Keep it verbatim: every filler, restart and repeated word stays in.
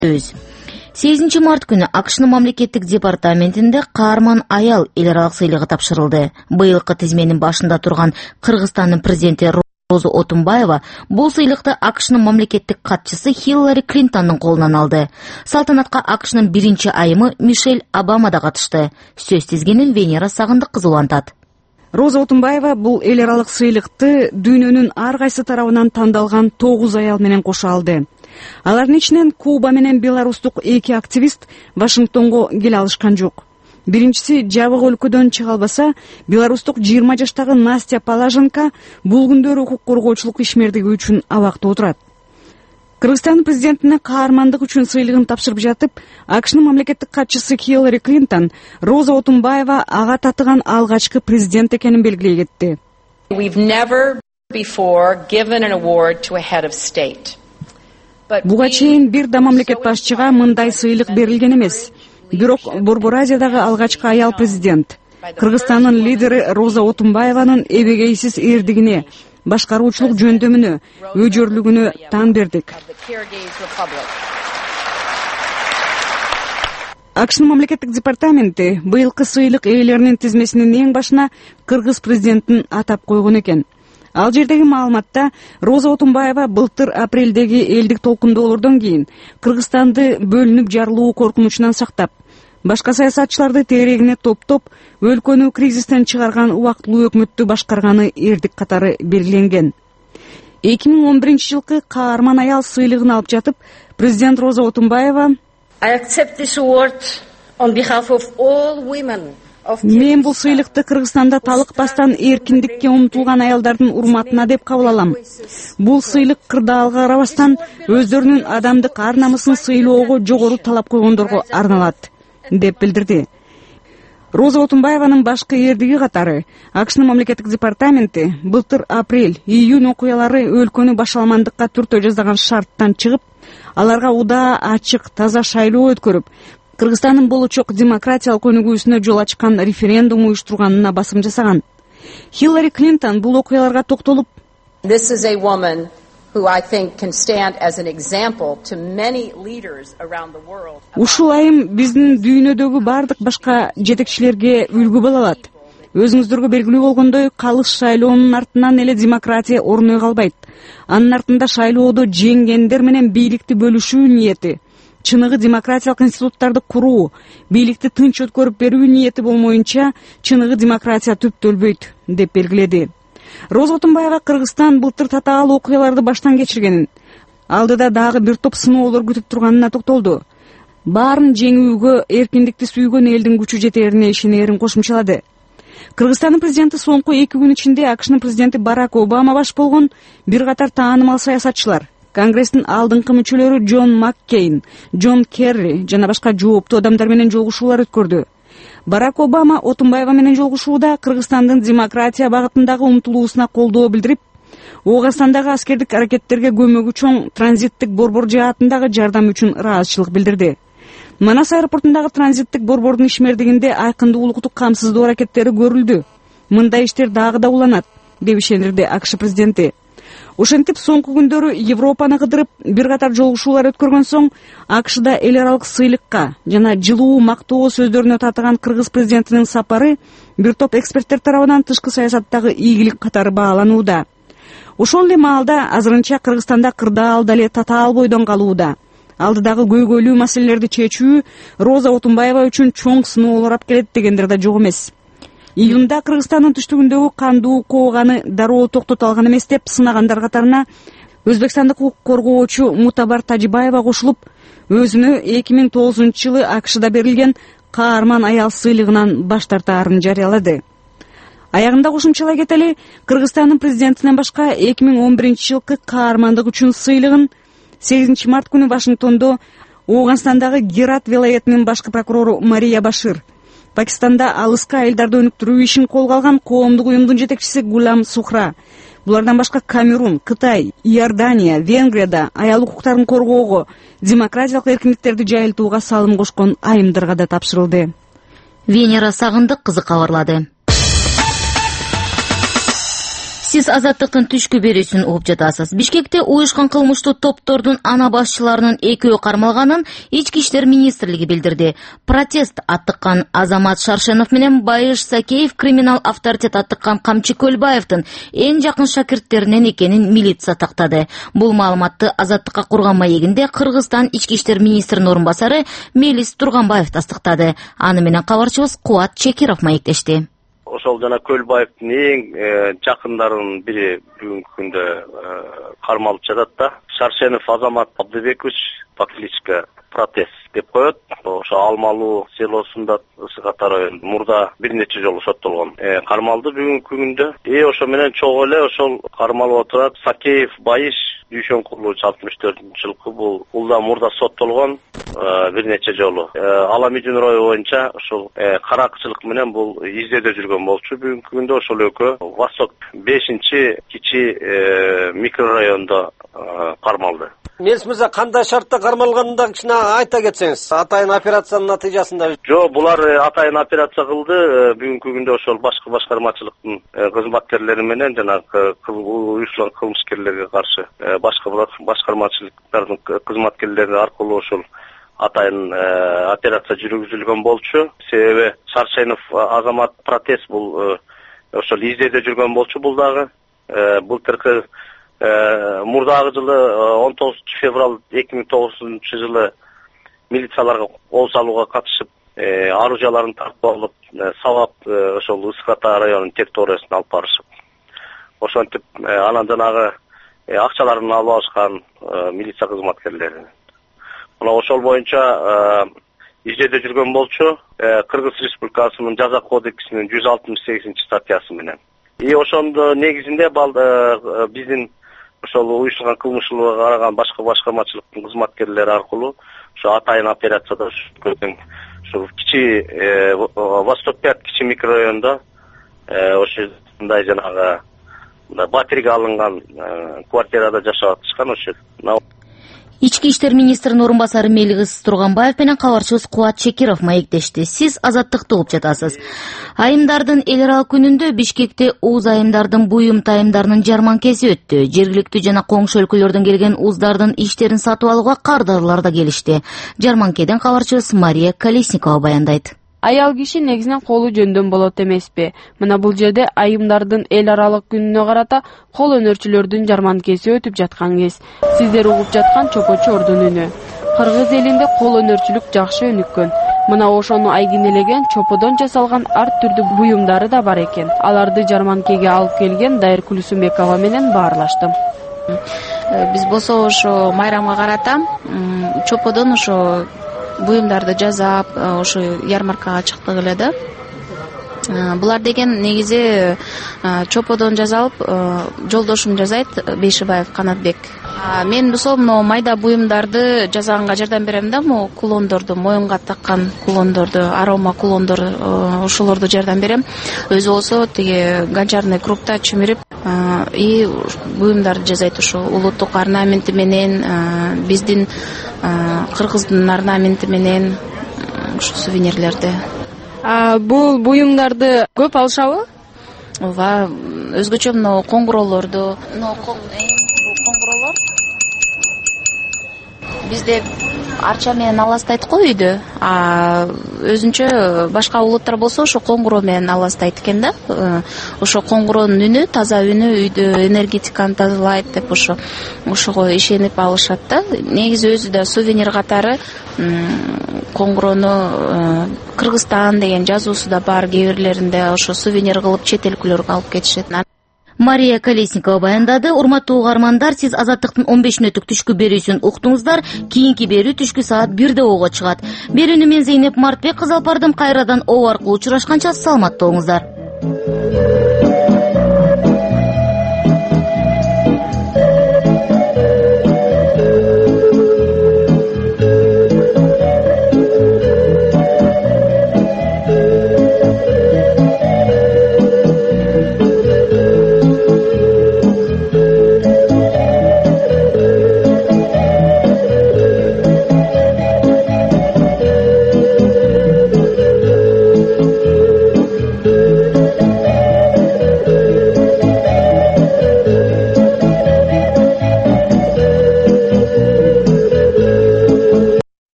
сегизинчи март күнү АКШнын мамлекеттик департаментинде каарман аял эл аралык сыйлыгы тапшырылды. Быйылкы тизменин башында турган Кыргызстандын президенти Роза Отунбаева бул сыйлыкты АКШнын мамлекеттик катчысы Хиллари Клинтондун колунан алды. Салтанатка АКШнын биринчи айымы Мишель Обама да катышты. Сөз тизгенин Венера Сагындык кызы улантат. Роза Отунбаева бул эл аралык сыйлыкты дүйнөнүн ар кайсы тарабынан тандалган тогуз аял менен кошо алды. Алардын ичинен Куба менен беларустук эки активист Вашингтонго келе алышкан жок. Биринчиси жабык өлкөдөн чыга албаса, беларустук жыйырма жаштагы Настя Положенко бул күндөрү укук коргоочулук ишмердиги үчүн абакта отурат. Кыргызстандын президентине каармандык үчүн сыйлыгын тапшырып жатып, АКШнын мамлекеттик катчысы Хиллари Клинтон Роза Отунбаева ага татыган алгачкы президент экенин белгилей кетти. We've never before given an award to a head of state. Буга чейин бир да мамлекет башчыга мындай сыйлык берилген эмес. Бирок Борбор Азиядагы алгачкы аял президент. Кыргызстандын лидери Роза Отунбаеванын эбегейсиз эрдигине, башкаруучулук жөндөмүнө, өжөрлүгүнө таан бердик. АКШнын мамлекеттик департаменти быйылкы сыйлык ээлеринин тизмесинин эң башына кыргыз президентин атап койгон экен. Ал жердеги маалыматта Роза Отунбаева былтыр апрелдеги элдик толкундоолордон кийин Кыргызстанды бөлүнүп жарылуу коркунучунан сактап, башка саясатчыларды тегерегине топтоп, өлкөнү кризистен чыгарган убактылуу өкмөттү башкарганы эрдик катары белгиленген. эки миң он биринчи жылкы каарман аял сыйлыгын алып жатып, президент Роза Отунбаева I accept this award on behalf of all women. Мен бул сыйлыкты Кыргызстанда талыкпастан эркиндикке умтулган аялдардын урматына деп кабыл алам. Бул сыйлык кырдаалга карабастан өздөрүнүн адамдык ар намысын сыйлоого жогору талап койгондорго арналат, деп билдирди. Роза Отунбаеванын башкы эрдиги катары АКШнын мамлекеттик департаменти былтыр апрель-июнь окуялары өлкөнү башаламандыкка түртө жасаган шарттан чыгып, аларга удаа ачык, таза шайлоо өткөрүп, Кыргызстандын болочок демократиялык өнүгүүсүнө жол ачкан референдум уюштурганына басым жасаган. Хиллари Клинтон бул окуяларга токтолуп, This is a woman who I think can stand as an example to many leaders around the world. Ушул айым биздин дүйнөдөгү бардык башка жетекчилерге үлгү боло алат. Өзүңүздөргө белгилүү болгондой, калыс шайлоонун артынан эле демократия орной калбайт. Анын артында шайлоодо жеңгендер менен бийликти бөлүшүү ниети, чыныгы демократиялык институттарды куруу, бийликти тынч өткөрүп берүү ниети болмоюнча, чыныгы демократия түптөлбөйт, деп белгиледи. Роза Отунбаева Кыргызстан былтыр татаал окуяларды баштан кечиргенин, алдыда дагы бир топ сыноолор күтүп турганына токтолду. Баарын жеңүүгө эркиндикти сүйгөн элдин күчү жетерине ишенерин кошумчалады. Кыргызстандын президенти соңку эки күн ичинде АКШнын президенти Барак Обама баш болгон бир катар таанымал саясатчылар, Конгресстин алдыңкы мүчөлөрү Джон Маккейн, Джон Керри жана башка жооптуу адамдар менен жолугушуулар өткөрдү. Барак Обама Отунбаева менен жолугушууда Кыргызстандын демократия багытындагы умтулуусуна колдоо билдирип, Ооганстандагы аскердик аракеттерге көмөгү чоң транзиттик борбор жаатындагы жардам үчүн ыраазычылык билдирди. Манас аэропортундагы транзиттик борбордун ишмердигинде айкындуулуктук камсыздоо аракеттери көрүлдү. Мындай иштер дагы да уланат, деп ишендирди АКШ президенти. Ошентип соңку күндөрү Европаны кыдырып бир катар жолугушуулар өткөргөн соң, АКШда эл аралык сыйлыкка жана жылуу мактоо сөздөрүнө татыган кыргыз президентинин сапары бир топ эксперттер тарабынан тышкы саясаттагы ийгилик катары бааланууда. Ошол эле маалда азырынча Кыргызстанда кырдаал дале татаал бойдон калууда. Алдыдагы көйгөйлүү маселелерди чечүү Роза Отунбаева үчүн чоң сыноолор алып келет дегендер да жок эмес. Июнда Кыргызстандын түштүгүндөгү кандуу кооганы дароо токтото алган эмес деп сынагандар катарына Өзбекстандык укук коргоочу Мутабар Тажибаева кошулуп, өзүнө эки миң тогузунчу жылы АКШда берилген каарман аял сыйлыгынан баш тартаарын жарыялады. Аягында кошумчалай кетели, Кыргызстандын президентинен башка эки миң он биринчи жылкы каармандык үчүн сыйлыгын сегизинчи март күнү Вашингтондо Ооганстандагы Герат вилаятынын башкы прокурору Мария Башир, Пакистанда алыска айылдарды өнүктүрүү ишин колго алган коомдук уюмдун жетекчиси Гулам Сухра, булардан башка Камерун, Кытай, Иордания, Венгрияда аял укуктарын коргоого, демократиялык эркиндиктерди жайылтууга салым кошкон айымдарга да тапшырылды. Венера Сагындык кызы кабарлады. Сиз Азаттыктын түшкү берүүсүн угуп жатасыз. Бишкекте уюшкан кылмыштуу топтордун ана башчыларынын экөө кармалганын Ички иштер министрлиги билдирди. Протест аттыккан Азамат Шаршенов менен Байыш Сакеев криминал авторитет аттыккан Камчы Көлбаевдин эң жакын шакирттеринен экенин милиция тактады. Бул маалыматты Азаттыкка курган маегинде Кыргызстан Ички иштер министринин орун басары Мелис Турганбаев тастыктады. Аны менен кабарчыбыз Кубат Чекиров маектешти. Ошол жана Көлбаевдин эң жакындарынын бири бүгүнкү күндө кармалып жатат да. Шаршенов Азамат Абдыбекович по кличке Протест деп коет. Ошо Алмалуу селосунда Ысыката районунда мурда бир нече жолу соттолгон. Кармалды бүгүнкү күндө. И ошо менен чогуу эле ошол кармалып отурат Сакеев Байыш Дүйшөн курулуучу алтымыш төртүнчү жылкы бул бул да мурда соттолгон бир нече жолу. Ала Медин району боюнча ошол каракчылык менен бул издөөдө жүргөн болчу. Бүгүнкү күндө ошол экөө Восток бешинчи кичи микрорайонунда кармалды. Мелис мырза, кандай шартта кармалганын да кичине айта кетсеңиз. Атайын операциянын натыйжасында. Жок, булар атайын операция кылды. Бүгүнкү күндө ошол башкы башкармачылыктын кызматкерлери менен жана уюштурган кылмышкерлерге каршы башкы башкармачылыктардын кызматкерлери аркылуу ошол атайын операция жүргүзүлгөн болчу. Себеби Шаршенов Азамат Протест бул ошол издөөдө жүргөн болчу. Бул дагы былтыркы мурдагы жылы он тогузунчу февраль эки миң тогузунчу жылы милицияларга кол салууга катышып оружияларын тартып алып, сабап ошол Ысыката районунун территориясына алып барышып. Ошентип анан жанагы акчаларын алып алышкан милиция кызматкерлери. Мына ошол боюнча издөөдө жүргөн болчу. Кыргыз Республикасынын жаза кодексинин жүз алтымыш сегизинчи статьясы менен. И ошондо негизинде биздин ошол уюштурган кылмышлыкка караган башкы башкармачылыктын кызматкерлери аркылуу ошо атайын операцияда ошол кичи Восток пять кичи микрорайонунда ошондой жанагы батирге алынган квартирада жашап атышкан ошо. Ички иштер министринин орун басары Мелис Турганбаев менен кабарчыбыз Кубат Чекиров маектешти. Сиз Азаттыкты угуп жатасыз. Айымдардын эл аралык күнүндө Бишкекте уз айымдардын буюм тайымдарынын жарманкеси өттү. Жергиликтүү жана коңшу өлкөлөрдөн келген уздардын иштерин сатып алууга кардарлар да келишти. Жарманкеден кабарчыбыз Мария Колесникова баяндайт. Аял киши негизинен колу жөндөм болот эмеспи. Мына бул жерде айымдардын эл аралык күнүнө карата кол өнөрчүлөрдүн жарманкеси өтүп жаткан кез. Сиздер угуп жаткан Чопочу ордун үнү. Кыргыз элинде кол өнөрчүлүк жакшы өнүккөн. Мына ошону айгинелеген чоподон жасалган ар түрдүү буюмдары да бар экен. Аларды жарманкеге алып келген Дайыр Күлсүмбекова менен баарлаштым. Биз болсо ошо майрамга карата чоподон ошо буюмдарды жасап, ошо ярмаркага чыктык эле да. Булар деген негизи чоподон жасалып, жолдошум жасайт, Бейшибаев Канатбек. Мен болсо мына майда буюмдарды жасаганга жардам берем да, могу кулондорду, моюнга таккан кулондорду, арома кулондор, ошолорду жардам берем. Өзү болсо тиги гончарный кругта чүмүрүп и буюмдарды жасайт, ошо улуттук орнаменти менен, биздин Кыргыздын орнаменти менен ушу сувенирлерди. А бул буюмдарды көп алышабы? Ооба, өзгөчө мына коңгуролорду, мына коңгуролор бизде арча менен аластайт го үйдө. А өзүнчө башка улуттар болсо ошо коңгуроо менен аластайт экен да. Ошо коңгуроонун үнү, таза үнү үйдө энергетиканы тазалайт деп ошо ошого ишенип алышат да. Негизи өзү да сувенир катары коңгуроону Кыргызстан деген жазуусу да бар, кээ бирлеринде ошо сувенир кылып чет өлкөлөргө алып кетишет. Мария Колесникова баяндады. Урматтуу угармандар, сиз Азаттыктын он беш мүнөттүк түшкү берүүсүн уктуңуздар. Кийинки берүү түшкү саат бирде ого чыгат. Берүүнү мен Зейнеп Мартбек кызы алып бардым. Кайрадан оо аркылуу учурашканча саламатта болуңуздар.